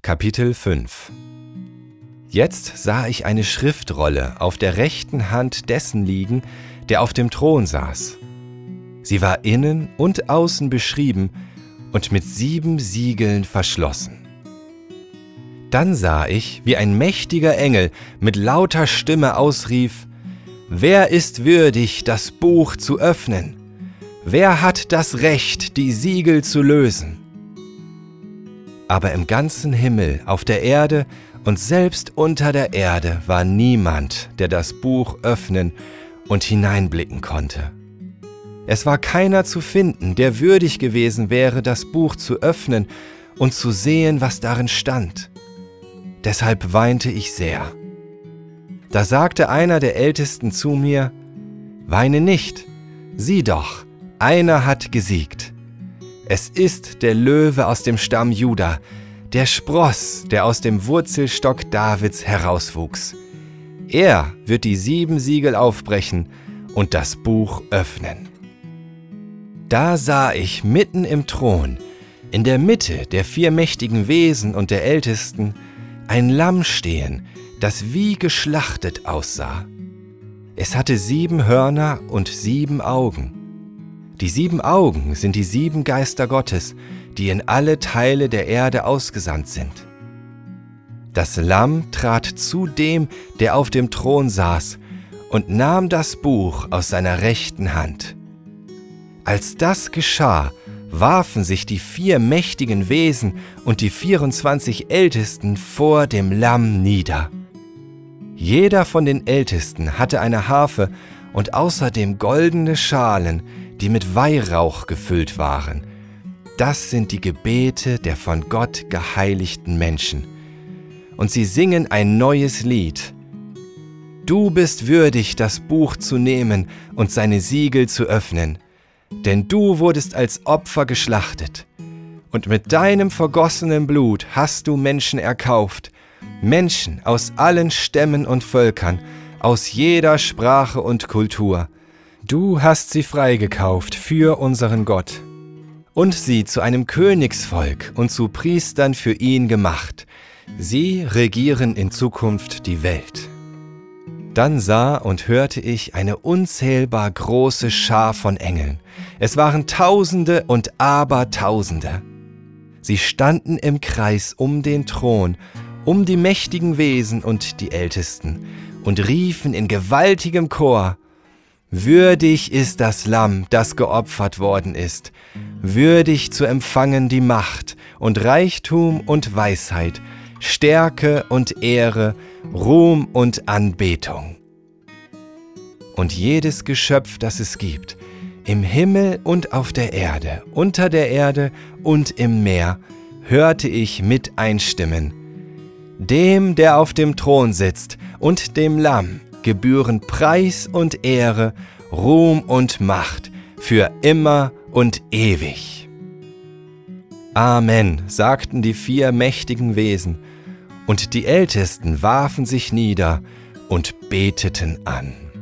Kapitel 5 Jetzt sah ich eine Schriftrolle auf der rechten Hand dessen liegen, der auf dem Thron saß. Sie war innen und außen beschrieben und mit 7 Siegeln verschlossen. Dann sah ich, wie ein mächtiger Engel mit lauter Stimme ausrief: »Wer ist würdig, das Buch zu öffnen? Wer hat das Recht, die Siegel zu lösen?« Aber im ganzen Himmel, auf der Erde und selbst unter der Erde war niemand, der das Buch öffnen und hineinblicken konnte. Es war keiner zu finden, der würdig gewesen wäre, das Buch zu öffnen und zu sehen, was darin stand. Deshalb weinte ich sehr. Da sagte einer der Ältesten zu mir: »Weine nicht, sieh doch, einer hat gesiegt. Es ist der Löwe aus dem Stamm Juda, der Spross, der aus dem Wurzelstock Davids herauswuchs. Er wird die 7 Siegel aufbrechen und das Buch öffnen.« Da sah ich mitten im Thron, in der Mitte der 4 mächtigen Wesen und der Ältesten, ein Lamm stehen, das wie geschlachtet aussah. Es hatte 7 Hörner und 7 Augen. Die 7 Augen sind die 7 Geister Gottes, die in alle Teile der Erde ausgesandt sind. Das Lamm trat zu dem, der auf dem Thron saß, und nahm das Buch aus seiner rechten Hand. Als das geschah, warfen sich die 4 mächtigen Wesen und die 24 Ältesten vor dem Lamm nieder. Jeder von den Ältesten hatte eine Harfe und außerdem goldene Schalen, die mit Weihrauch gefüllt waren. Das sind die Gebete der von Gott geheiligten Menschen. Und sie singen ein neues Lied. Du bist würdig, das Buch zu nehmen und seine Siegel zu öffnen, denn du wurdest als Opfer geschlachtet. Und mit deinem vergossenen Blut hast du Menschen erkauft, Menschen aus allen Stämmen und Völkern, aus jeder Sprache und Kultur. Du hast sie freigekauft für unseren Gott und sie zu einem Königsvolk und zu Priestern für ihn gemacht. Sie regieren in Zukunft die Welt. Dann sah und hörte ich eine unzählbar große Schar von Engeln. Es waren Tausende und Abertausende. Sie standen im Kreis um den Thron, um die mächtigen Wesen und die Ältesten und riefen in gewaltigem Chor: Würdig ist das Lamm, das geopfert worden ist, würdig zu empfangen die Macht und Reichtum und Weisheit, Stärke und Ehre, Ruhm und Anbetung. Und jedes Geschöpf, das es gibt, im Himmel und auf der Erde, unter der Erde und im Meer, hörte ich mit einstimmen: Dem, der auf dem Thron sitzt, und dem Lamm gebühren Preis und Ehre, Ruhm und Macht für immer und ewig. Amen, sagten die 4 mächtigen Wesen, und die Ältesten warfen sich nieder und beteten an.